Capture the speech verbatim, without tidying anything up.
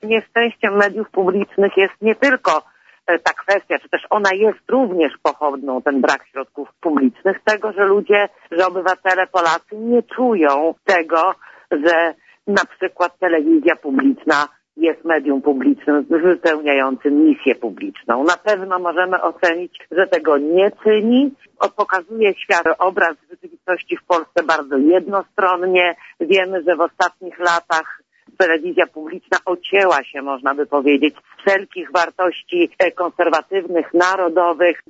nieszczęściem mediów publicznych jest nie tylko ta kwestia, czy też ona jest również pochodną, ten brak środków publicznych, tego, że ludzie, że obywatele Polacy nie czują tego, że na przykład telewizja publiczna jest medium publicznym wypełniającym misję publiczną. Na pewno możemy ocenić, że tego nie czyni. Pokazuje świat obraz rzeczywistości w Polsce bardzo jednostronnie. Wiemy, że w ostatnich latach telewizja publiczna ocięła się, można by powiedzieć, z wszelkich wartości konserwatywnych, narodowych.